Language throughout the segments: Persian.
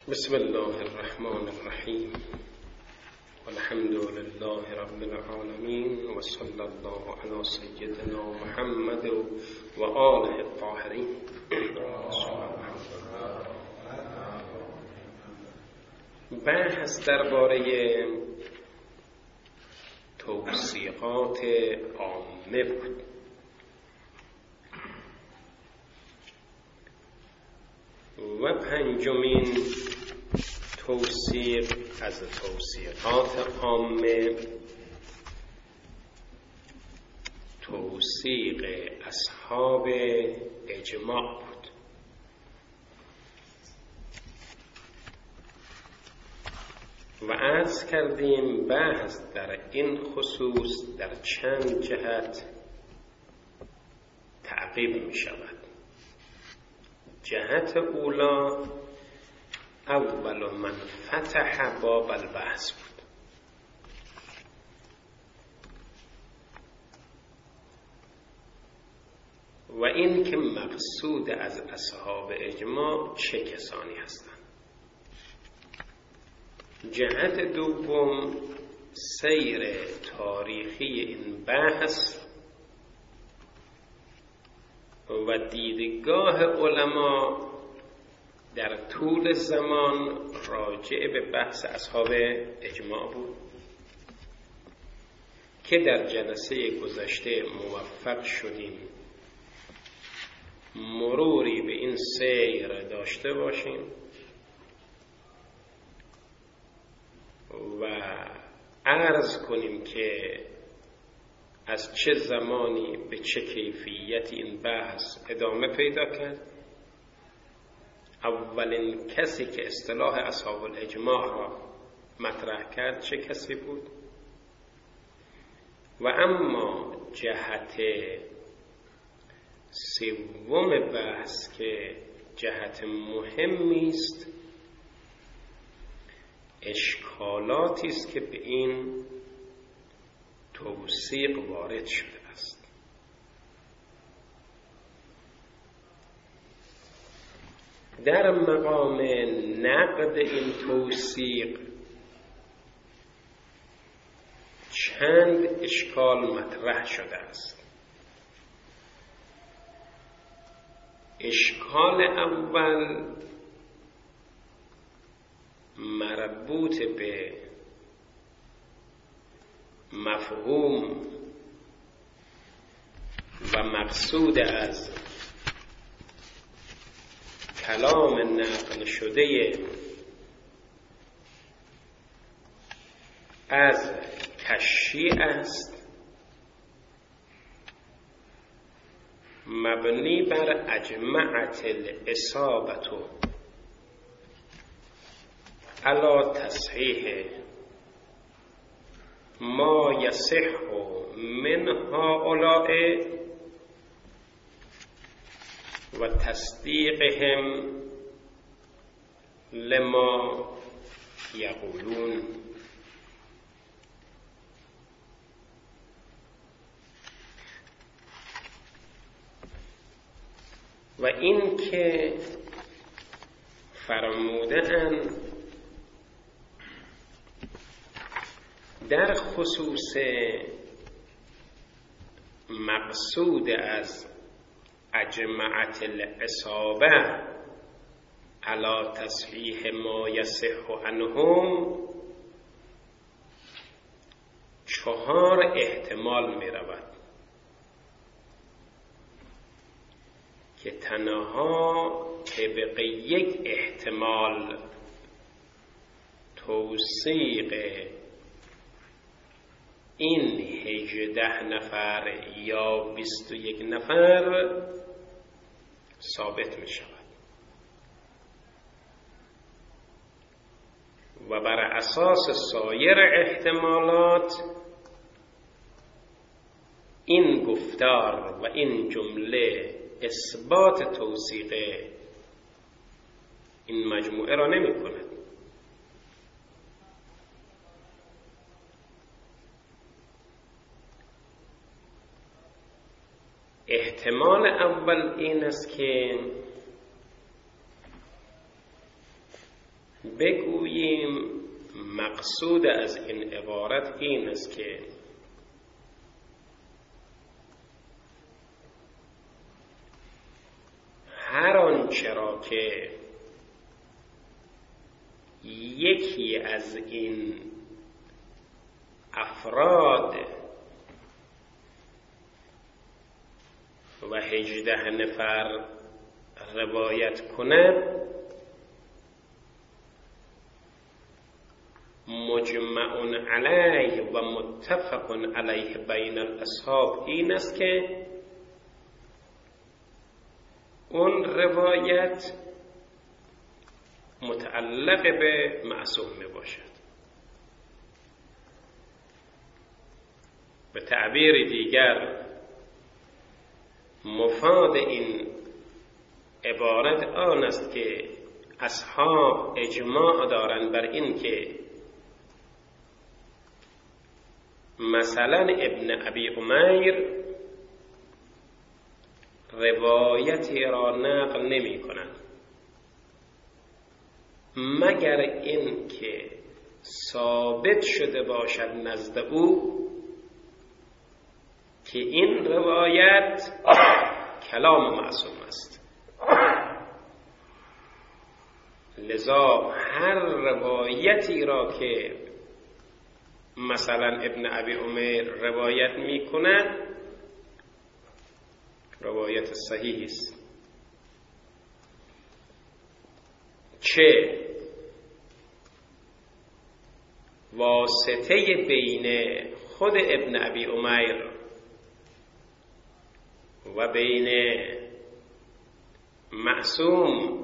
بسم الله الرحمن الرحیم والحمد لله رب العالمین و صلی الله علی سیدنا محمد و آله الطاهرین. بحث درباره توصیقات عامه بود. و پنجمین توصیق از توصیقات عامه توصیق اصحاب اجماع بود. و عرض کردیم بحث در این خصوص در چند جهت تعقیب می شود. جهت اولا اول من فتح باب البحث بود و این که مقصود از اصحاب اجماع چه کسانی هستند. جهت دوم سیر تاریخی این بحث و دیدگاه علما در طول زمان راجع به بحث اصحاب اجماع بود که در جلسه گذشته موفق شدیم مروری به این سیر داشته باشیم و عرض کنیم که از چه زمانی به چه کیفیتی این بحث ادامه پیدا کرد. اولین کسی که اصطلاح اصحاب الاجماع را مطرح کرد چه کسی بود؟ و اما جهت سوم بحث که جهت مهمی است، اشکالاتی است که به این توصیق وارد شده است. در مقام نقد این توصیق چند اشکال مطرح شده است. اشکال اول مربوط به مفهوم و مقصود از کلام نقل شده از کشی است، مبنی بر اجمعت الاصابة علی تصحیح ما یصح من هؤلاء و تصدیقهم لما یقولون. و این که فرمودن در خصوص مقصود از اجمعت العصابه علی تصحیح ما یصح عنهم 4 احتمال می رود که تنها طبق یک احتمال توثیق این 18 نفر یا 21 نفر ثابت می شود و بر اساس سایر احتمالات این گفتار و این جمله اثبات توثیق این مجموعه را نمی کند. احتمال اول این است که بگوییم مقصود از این عبارت این است که هر آنچه را که یکی از این افراد و 18 نفر روایت کند، مجمع علیه و متفق علیه بین الاصحاب این است که اون روایت متعلق به معصوم می باشد. به تعبیر دیگر مفاد این عبارت آن است که اصحاب اجماع دارند بر این که مثلا ابن ابی عمیر روایتی را نقل نمی کنند مگر این که ثابت شده باشد نزد او که این روایت کلام معصوم است. لذا هر روایتی را که مثلا ابن ابی عمیر روایت می کند روایت صحیح است، چه واسطه بین خود ابن ابی عمیر و بین معصوم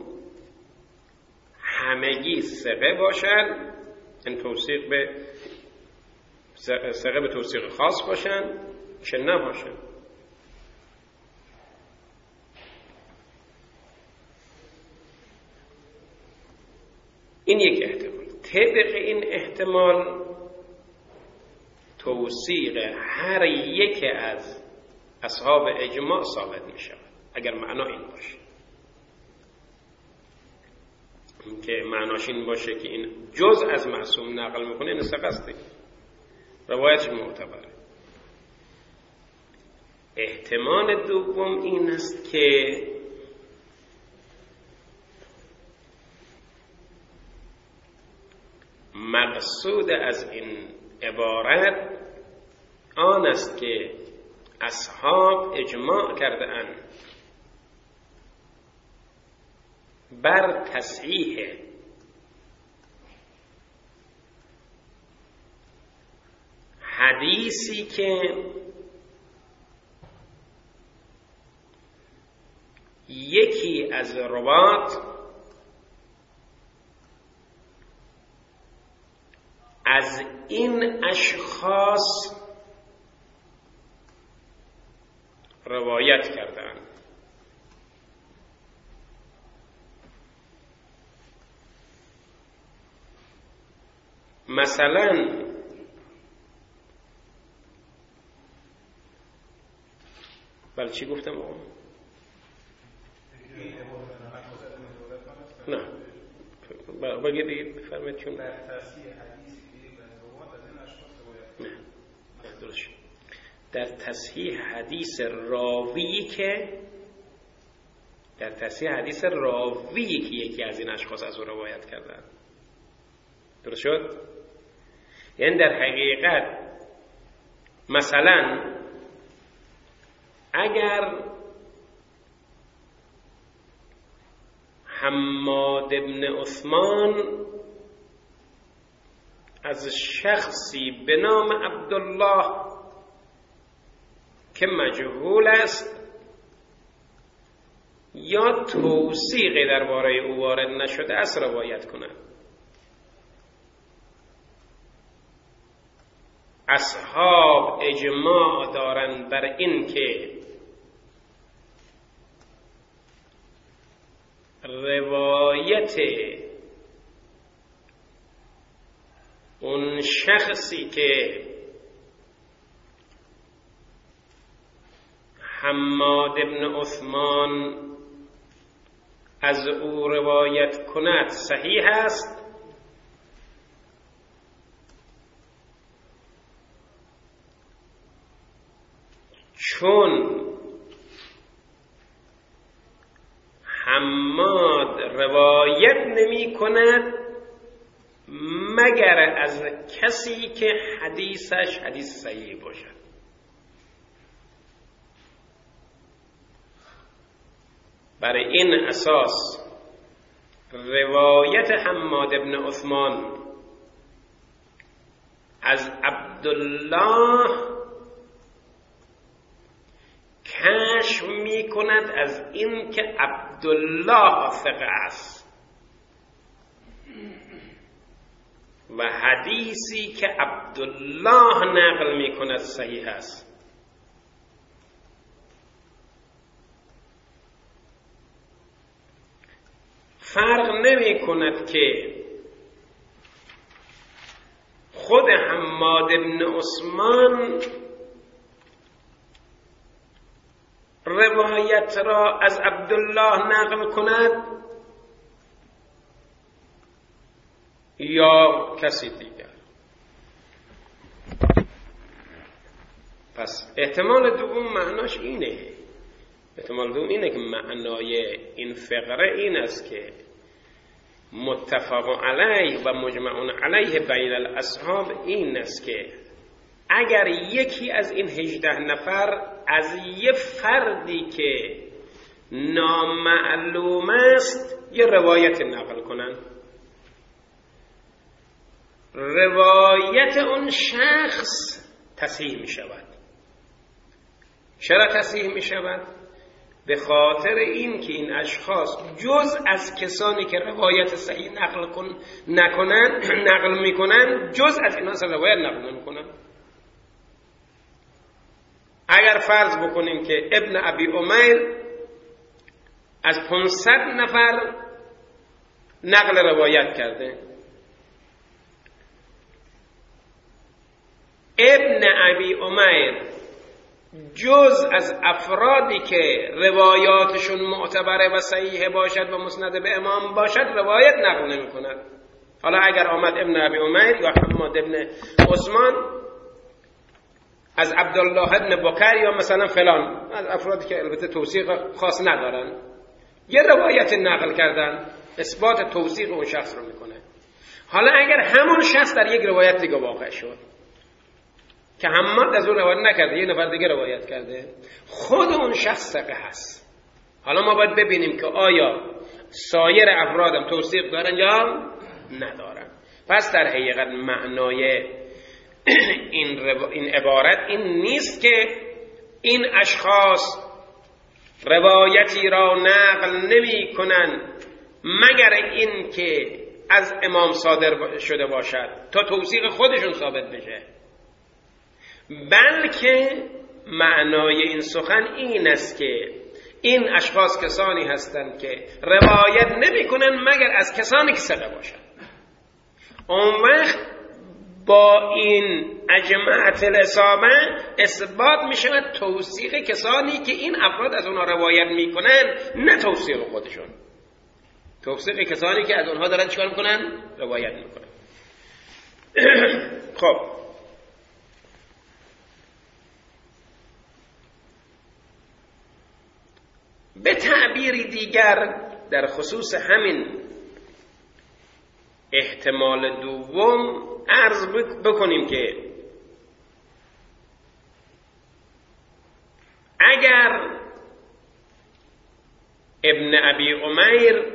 همگی ثقه باشد، این توثیق به ثقه به توثیق خاص باشند چه نباشند. این یک احتمال. طبق این احتمال توثیق هر یک از اصحاب اجماع ثابت می شود اگر معنا این باشه، که معناش این باشه که این جز از معصوم نقل میکنه، این ثقه است، روایتش معتبره. احتمال دوم این است که مقصود از این عبارت آن است که اصحاب اجماع کرده اند بر تصحیح حدیثی که یکی از روات از این اشخاص روایت کردند. مثلا بله چی گفتم آقا؟ نه بگید دیگه بفرمایید. چون در تصحیح در تصحیح حدیث راوی که یکی از این اشخاص از او روایت کردن. درست شد؟ یعنی در حقیقت مثلا اگر حماد بن عثمان از شخصی به نام عبدالله که مجهول است یا توثیقی درباره او وارد نشده است روایت کند، اصحاب اجماع دارند بر این که روایت اون شخصی که حماد بن عثمان از او روایت کند صحیح است چون حماد روایت نمی کند مگر از کسی که حدیثش حدیث صحیح باشد. برای این اساس روایت حماد بن عثمان از عبدالله کشف می کند از این که عبدالله ثقه است و حدیثی که عبدالله نقل می کند صحیح است. فرق نمی کند که خود حماد بن عثمان روایت را از عبدالله نقل کند یا کسی دیگر. پس احتمال دوم معناش اینه، احتمال دوم اینه که معنای این فقره این است که متفق علیه و مجمع علیه بین الاصحاب این است که اگر یکی از این 18 نفر از یه فردی که نامعلوم است یه روایت نقل کنن، روایت اون شخص تصحیح می شود. چرا تصحیح می شود؟ به خاطر این که این اشخاص جز از کسانی که روایت صحیح نقل میکنن جز از اینا روایت نقل نمیکنن. اگر فرض بکنیم که ابن ابی امیر از 500 نفر نقل روایت کرده، ابن ابی امیر جز از افرادی که روایاتشون معتبره و صحیح باشد و مسند به امام باشد روایت نقل نمی کند. حالا اگر آمد ابن ابی امیر یا حماد ابن عثمان از عبدالله ابن بکر یا مثلا فلان از افرادی که البته توثیق خاص ندارن یه روایت نقل کردن، اثبات توثیق اون شخص رو میکنه. حالا اگر همون شخص در یک روایت دیگه واقع شد که حماد از اون روایت نکرده یه نفر دیگه روایت کرده، خود اون شخص ثقه هست. حالا ما باید ببینیم که آیا سایر افرادم توثیق دارن یا ندارن. پس در حقیقت معنای این عبارت این نیست که این اشخاص روایتی را نقل نمی کنن مگر این که از امام صادر شده باشد تا توثیق خودشون ثابت بشه، بلکه معنای این سخن این است که این اشخاص کسانی هستند که روایت نمی کنن مگر از کسانی که ثقه باشند. اون وقت با این اجمعت الاصابه اثبات می شود توثیق کسانی که این افراد از اونها روایت می کنن، نه توثیق خودشون، توثیق کسانی که از اونها دارن چیکار میکنن؟ روایت میکنن. خب به تعبیری دیگر در خصوص همین احتمال دوم عرض بکنیم که اگر ابن ابی امیر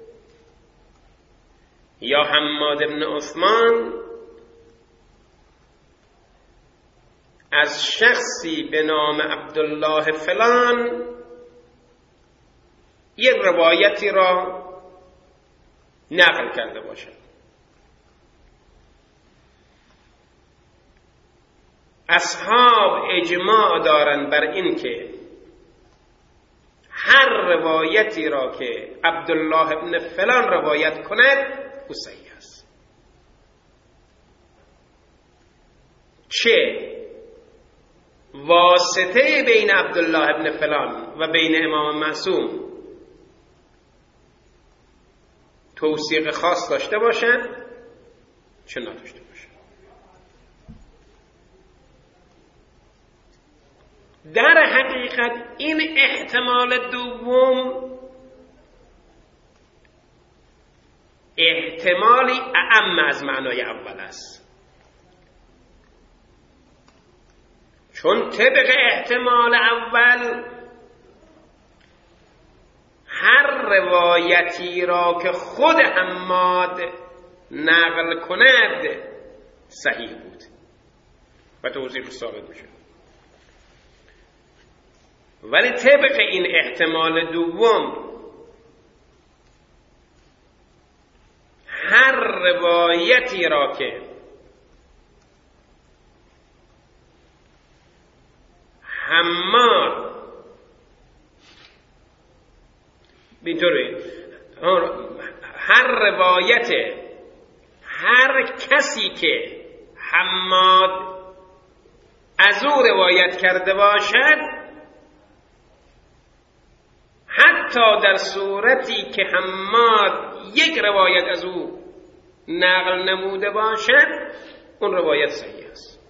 یا حماد ابن عثمان از شخصی به نام عبدالله فلان یک روایتی را نقل کرده باشد، اصحاب اجماع دارند بر این که هر روایتی را که عبدالله ابن فلان روایت کند او صحیح است، چه واسطه بین عبدالله ابن فلان و بین امام معصوم توثیق خاص داشته باشد چه نداشته باشد. در حقیقت این احتمال دوم احتمالی اعم از معنای اول است، چون طبق احتمال اول هر روایتی را که خود حماد نقل کند صحیح بود و توضیح ثابت میشه، ولی طبق این احتمال دوم هر روایتی را که حماد اینطوری هر روایت هر کسی که حماد از او روایت کرده باشد، حتی در صورتی که حماد یک روایت از او نقل نموده باشد، اون روایت صحیح است.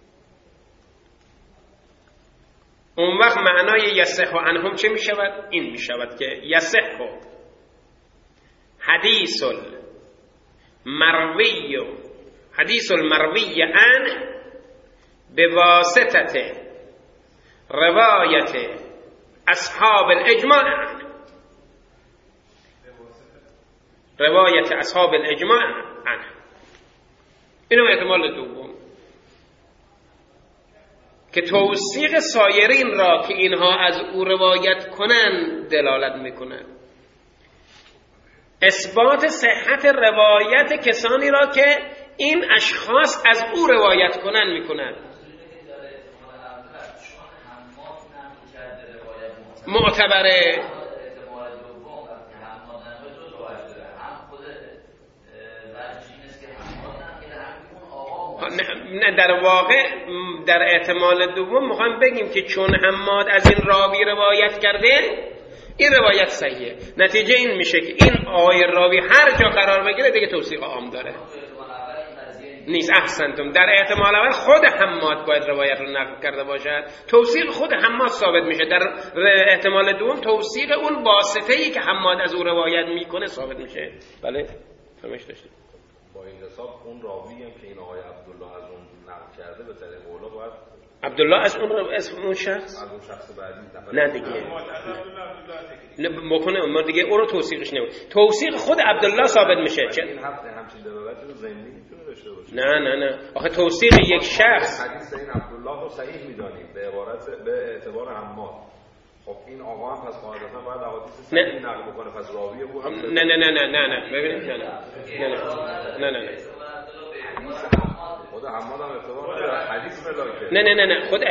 اون وقت معنای یصح عنهم چه می شود؟ این می شود که یصح حدیث المروی عنه بواسطه روایت اصحاب الاجماع عنه، روایت اصحاب الاجماع عنه. اینو احتمال دوم که توثیق سایرین را که اینها از او روایت کنند دلالت میکنند، اثبات صحت روایت کسانی را که این اشخاص از او روایت کنند میکنند. معتبره نه، در واقع در احتمال دوم میخوام بگیم که چون حماد از این راوی روایت کرده این روایت صحیحه، نتیجه این میشه که این آقای راوی هر جا قرار بگیره دیگه توثیق عام داره نیست. احسنتم، در احتمال اول خود حماد باید روایت رو نقل کرده باشد، توثیق خود حماد ثابت میشه. در احتمال دوم توثیق اون واسطه‌ای که حماد از او روایت میکنه ثابت میشه. بله فهمش داشتید. با این حساب اون راوی هم که این آقای عبدالله از اون نقل کرده به طریق اولا باید عبدالله از اون شخص از اون شخص بعدی نه دیگه بکنه ما دیگه اون رو توثیقش نمید. توثیق خود عبدالله ثابت میشه. چه این همچین دلالتی رو ضمنی میتونه داشته باشه؟ نه آخه توثیق یک شخص حدیث این عبدالله رو صحیح میدانیم به اعتبار حماد. خب این آقا هم پس قاعدتا باید حدیث صحیح نقل بکنه، پس راوی او هم نه ببینید نه خود حماد هم اعتبار حدیث ملاکه نه خود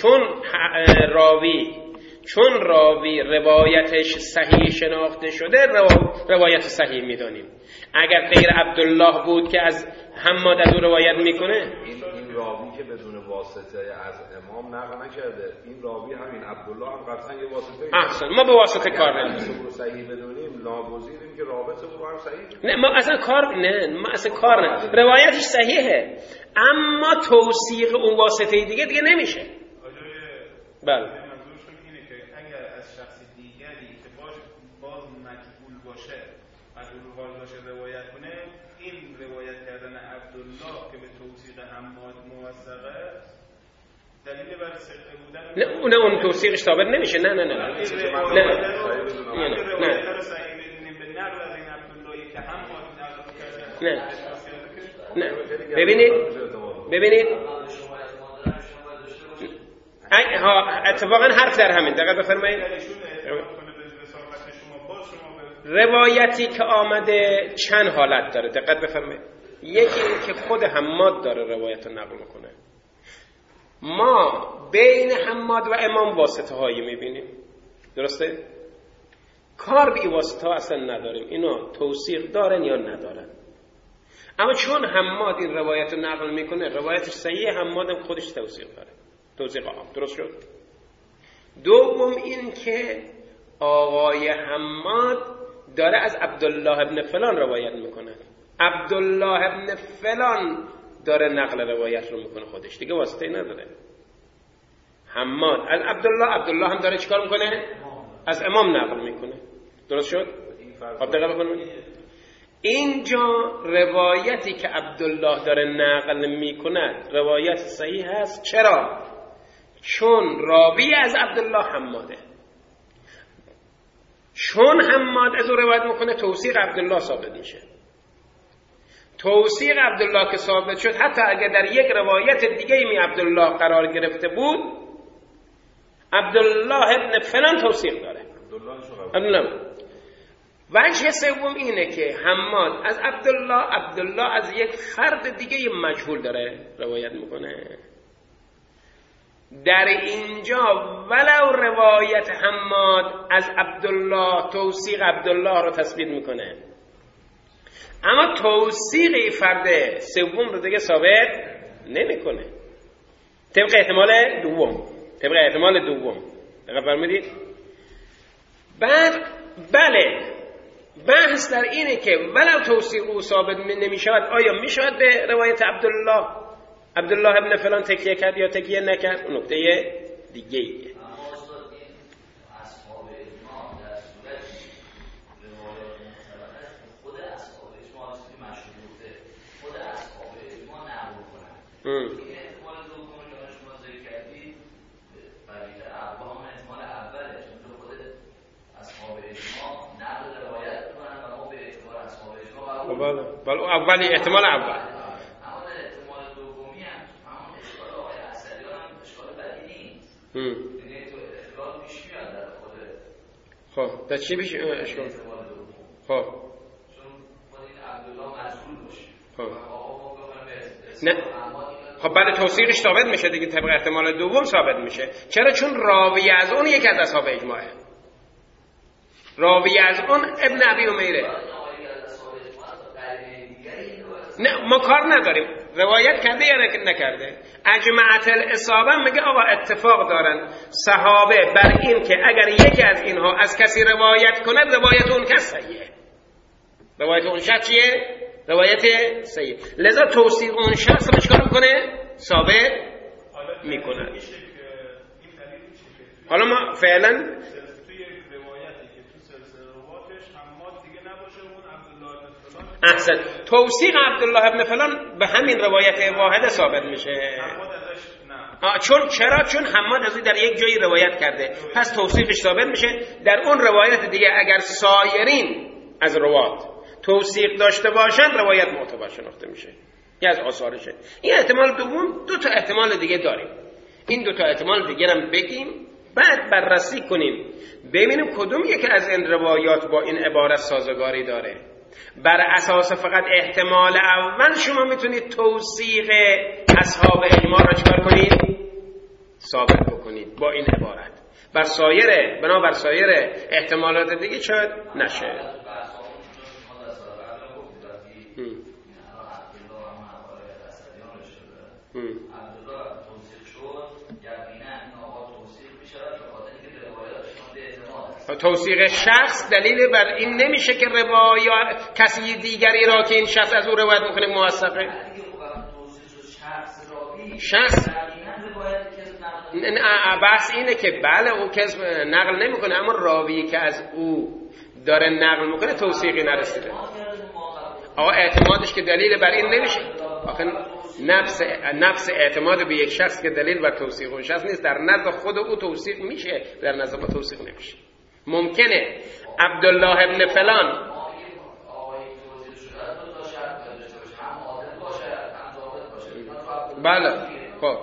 چون راوی روایتش صحیح شناخته شده روایت صحیح میدانیم. اگر غیر عبدالله بود که از حماد از او روایت میکنه، این راوی که بدون واسطه از امام نقل نکرده، این راوی همین عبدالله هم قطعا یه واسطه. احسن، ما به واسطه کار نداریم. رو صحیح بدونیم ناگزیریم که رابطه رو هم صحیح. نه ما اصلا کار نه روایتش صحیحه، اما توثیق اون واسطه دیگه نمیشه. بله روایت کنه، این روایت کردن عبدالله که به توثیق حماد موثقه دلیل بر صحت بودن نه اون توثیقش ثابت نمیشه. نه ببینید اتفاقا حرف در همین دقیقه بفرمایید. روایتی که آمده چند حالت داره، دقت بفرمایید. یکی این که خود حماد داره روایت رو نقل میکنه، ما بین حماد و امام واسطه هایی میبینیم، درسته؟ کار به این واسطه ها اصلا نداریم، اینا توثیق دارن یا ندارن. اما چون حماد این روایت رو نقل میکنه، روایتش صحیح، حماد هم خودش توثیق داره، توثیق عام. درست شد؟ دوم این که آقای حماد داره از عبدالله ابن فلان روایت میکنه، عبدالله ابن فلان داره نقل روایت رو میکنه خودش، دیگه واسطه نداره. حماد از عبدالله هم داره چیکار میکنه؟ از امام نقل میکنه. درست شد؟ خب دقیقه بکنید اینجا روایتی که عبدالله داره نقل میکند روایت صحیح هست. چرا؟ چون راوی از عبدالله حماده، چون حماد از او روایت میکنه توثیق عبدالله ثابت میشه. توثیق عبدالله که ثابت شد، حتی اگر در یک روایت دیگه می عبدالله قرار گرفته بود، عبدالله ابن فلان توثیق داره. عبدالله وجه سوم اینه که حماد از عبدالله از یک فرد دیگه مجهول داره روایت میکنه. در اینجا ولو روایت حماد از عبدالله توثیق عبدالله رو تثبیت میکنه، اما توثیق فرد سوم رو دیگه ثابت نمیکنه. طبق احتمال دوم دقیق فرمودید؟ بعد بله بحث در اینه که ولو توثیق او ثابت نمیشود، آیا میشود به روایت عبدالله ابن فلان تکیه کرد یا تکیه نکرد؟ نکته دیگه ایه. ولی اولی احتمال اول خب در چی بیش اشکال؟ خب نه خب بله توثیقش ثابت میشه دیگه، طبق احتمال دوم ثابت میشه. چرا؟ چون راوی از اون یکی از اصحاب اجماعه، راوی از اون ابن ابی امیره. نه ما کار نداریم روایت کرده یا نکرده. اجمعت الاصابه میگه آقا اتفاق دارن صحابه بر این که اگر یکی از اینها از کسی روایت کنه روایت اون کس صحیحه. روایت اون شخص چیه؟ روایت صحیح. لذا توثیق اون شخص رو چیکار میکنه؟ ثابت میکنه. حالا ما فعلا احسن توثیق عبدالله ابن فلان به همین روایت واحده ثابت میشه. چون حماد از در یک جایی روایت کرده، پس توثیقش ثابت میشه. در اون روایت دیگه اگر سایرین از روات توثیق داشته باشن روایت معتبر شناخته میشه، یه از آثارشه. این احتمال دوم. دو تا احتمال دیگه داریم، این دو تا احتمال دیگه هم بگیم بعد بررسی کنیم ببینیم کدوم یکی از این روایات با این عبارت سازگاری داره. بر اساس فقط احتمال اول شما میتونید توثیق اصحاب اجماع را چکار کنید؟ ثابت بکنید با این عبارت. بنابر سایر احتمالات دیگه شاید نشه. توثیق شخص دلیل بر این نمیشه که روایات کسی دیگری را که این شخص از او روایت میکنه موثقه. شخص بحث اینه که بله او کذب نقل نمیکنه، اما راوی که از او داره نقل میکنه توثیقی نرسیده. آقا اعتمادش که دلیل بر این نمیشه. آخه نفس اعتماد به یک شخص که دلیل بر توثیق اون شخص نیست. در نزد خود او توثیق میشه، در نزد ما توثیق نمیشه. ممکنه عبدالله ابن فلان بله خب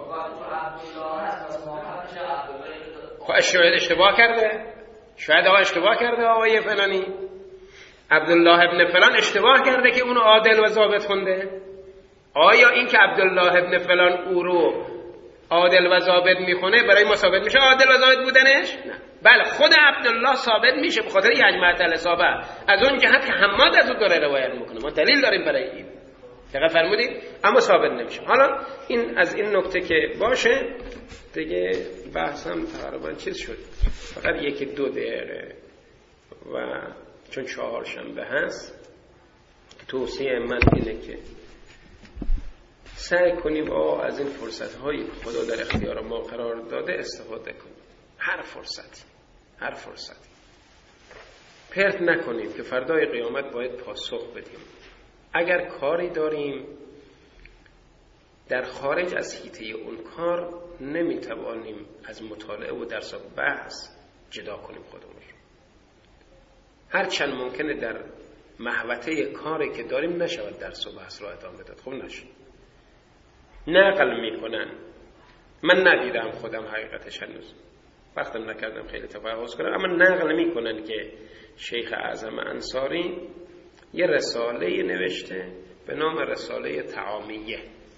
شاید اشتباه کرده، شاید آقا اشتباه کرده آقای فلانی عبدالله ابن فلان اشتباه کرده که اونو عادل و ضابط خونده. آیا این که عبدالله ابن فلان او رو عادل و ضابط میخونه برای ما ثابت میشه عادل و ضابط بودنش؟ نه. بله خود عبدالله ثابت میشه به خاطر اجماع الاصابه از اون جهت که حماد از او داره روایت میکنه، ما دلیل داریم برای این. دقیق فرمودید؟ اما ثابت نمیشه. حالا این از این نکته که باشه دیگه بحثم تقریبا چیز شد، فقط 1-2 دقیقه و چون 4 شنبه هست توصیه من اینه که سعی کنیم از این فرصت‌های خدا در اختیار ما قرار داده استفاده کنیم. هر فرصتی پرت نکنیم که فردای قیامت باید پاسخ بدیم. اگر کاری داریم در خارج از حیطه اون کار نمیتوانیم از مطالعه و درس و بحث جدا کنیم خودمون. هر چند ممکنه در محوطه کاری که داریم نشود درس و بحث را ادامه داد. خب نشه. نقل میکنن، من ندیدم خودم حقیقتش هنوز، وقتم نکردم خیلی تفحص کنم، اما نقل میکنن که شیخ اعظم انصاری یه رساله نوشته به نام رساله تعامیه.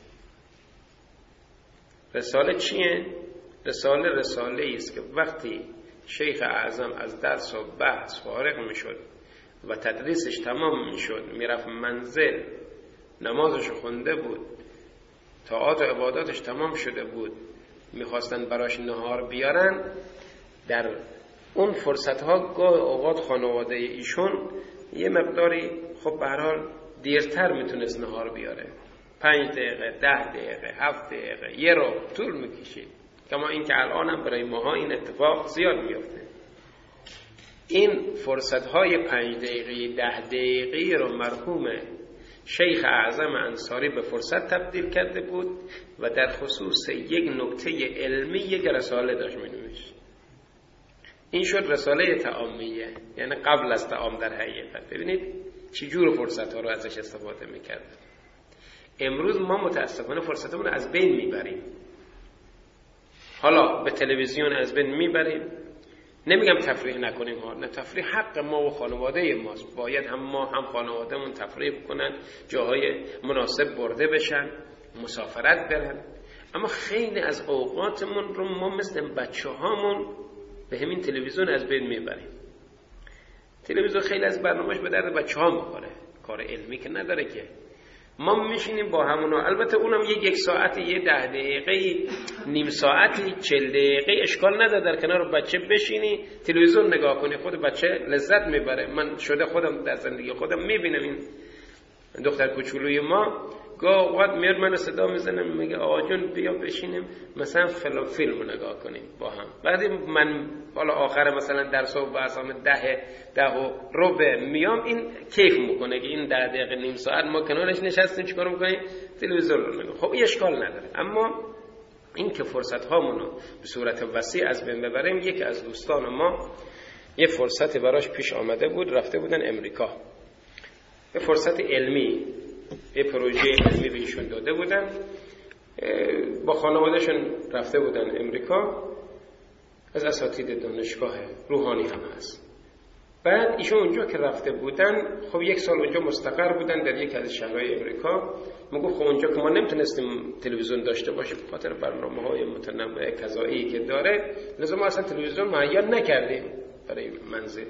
رساله چیه؟ رساله است که وقتی شیخ اعظم از درس و بحث فارغ میشد و تدریسش تمام میشد، میرفت منزل، نمازش خونده بود، طاعات و عباداتش تمام شده بود، میخواستن براش نهار بیارن، در اون فرصتها گاه اوقات خانواده ایشون یه مقداری خب به هر حال دیرتر میتونست نهار بیاره، 5 دقیقه، 10 دقیقه، 7 دقیقه، یه رو طول میکشید. کما این که الان هم برای ماها این اتفاق زیاد میفته. این فرصتهای 5 دقیقه 10 دقیقه رو مرحوم شیخ اعظم انصاری به فرصت تبدیل کرده بود و در خصوص یک نکته علمی یک رساله داشت می‌نوشت. این شد رساله تعامیه، یعنی قبل از تعام در حقیقت. ببینید چه جور فرصت‌ها رو ازش استفاده می‌کرد. امروز ما متاسفانه فرصتمون رو از بین میبریم. حالا به تلویزیون از بین میبریم. نمیگم تفریح نکنیم ها، نه، تفریح حق ما و خانواده ماست. باید هم ما هم خانوادهمون تفریح کنن، جاهای مناسب برده بشن، مسافرت برن. اما خیلی از اوقاتمون رو ما مثل بچه‌هامون به همین تلویزیون از بین میبریم. تلویزیون خیلی از برنامه‌اش به درد بچه‌ها میخوره، کار علمی که نداره که. ما میشینیم با همونا، البته اونم یک ساعتی، 10 دقیقه، نیم ساعتی، 40 دقیقه اشکال نداره در کنار بچه بشینی تلویزیون نگاه کنی، خود بچه لذت میبره. من شده خودم در زندگی خودم میبینم این دختر کوچولوی ما گاه اوقات میاد منو صدا میزنه میگه آقا جون بیا بشینیم مثلا فیلم نگاه کنیم با هم. بعدی من حالا آخر مثلا درس و بحثام 10 و ربع میام، این کیف میکنه که این 10 دقیقه نیم ساعت ما کنارش نشستیم چیکار میکنیم؟ تلویزیون رو نگاه. خب این اشکال نداره، اما این که فرصت هامونو به صورت وسیع از بین ببریم. یکی از دوستان ما یه فرصت براش پیش آمده بود، رفته بودن امریکا، یه فرصت علمی، یه پروژه علمی به ایشون داده بودن، با خانوادهشون رفته بودن امریکا، از اساتید دانشگاه روحانی هم هست. بعد ایشون اونجا که رفته بودن، خب 1 سال اونجا مستقر بودن در یک از شهرهای امریکا. میگه خب اونجا که ما نمیتونستیم تلویزیون داشته باشیم به خاطر برنامه‌های متنوع قضایی که داره، لازم ما اصلا تلویزیون مهیا نکردیم برای منزل.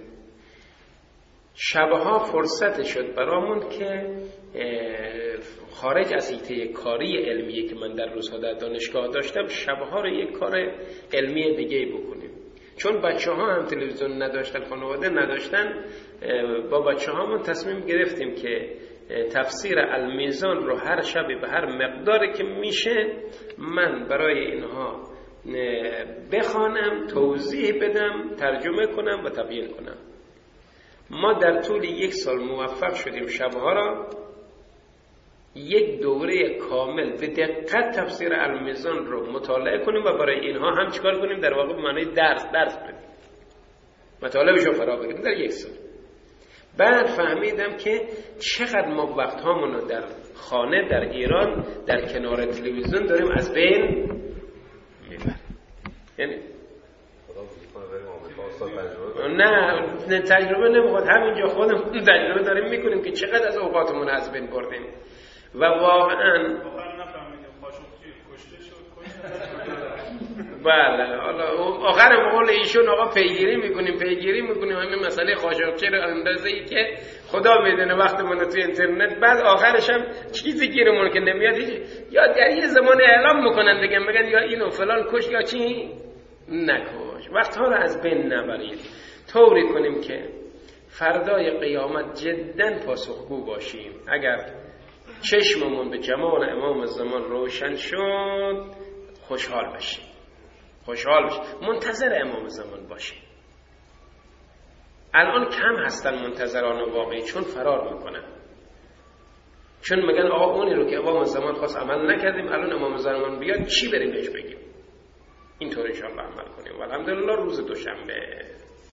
شبها فرصت شد برامون که خارج از حیطه کاری علمی که من در روزها در دانشگاه داشتم، شبها رو یک کار علمی دیگه بکنیم. چون بچه‌ها هم تلویزیون نداشتن، خانواده نداشتن، با بچه‌هامون تصمیم گرفتیم که تفسیر المیزان رو هر شب به هر مقداری که میشه من برای اینها بخوانم، توضیح بدم، ترجمه کنم و تبیین کنم. ما در طول 1 سال موفق شدیم شبها را یک دوره کامل به دقت تفسیر المیزان رو مطالعه کنیم و برای اینها هم چیکار کنیم؟ در واقع معنی درس بدیم، مطالبشو فرا بگیریم در 1 سال. بعد فهمیدم که چقدر ما وقت هامون رو در خانه در ایران در کنار تلویزیون داریم از بین میبریم. یعنی نه تجربه نمیخواد، همینجا خودمون تجربه داریم میکنیم که چقدر از اوقاتمون از بین بردیم و واقعا بله. حالا آخر قول ایشون آقا پیگیری میکنیم همین مسئله خاشقچی رو اندازه‌ای که خدا میدونه وقتمون رو توی اینترنت. بعد آخرش هم چیزی گیرمون که نمیاد یا در یه زمان اعلام میکنن دیگه، میگن یا اینو فلان کش یا چی نکش. وقتها رو از بین نبرید، طوری کنیم که فردای قیامت جدا پاسخگو باشیم. اگر چشممون به جمال امام زمان روشن شد خوشحال بشیم، منتظر امام زمان باشیم. الان کم هستن منتظران واقعی، چون فرار میکنن، چون میگن آقا اونی رو که امام زمان خواست عمل نکردیم، الان امام زمان بیاد چی بریم بهش بگیم. اینطور انشاءالله عمل کنیم. و الحمدلله روز دوشنبه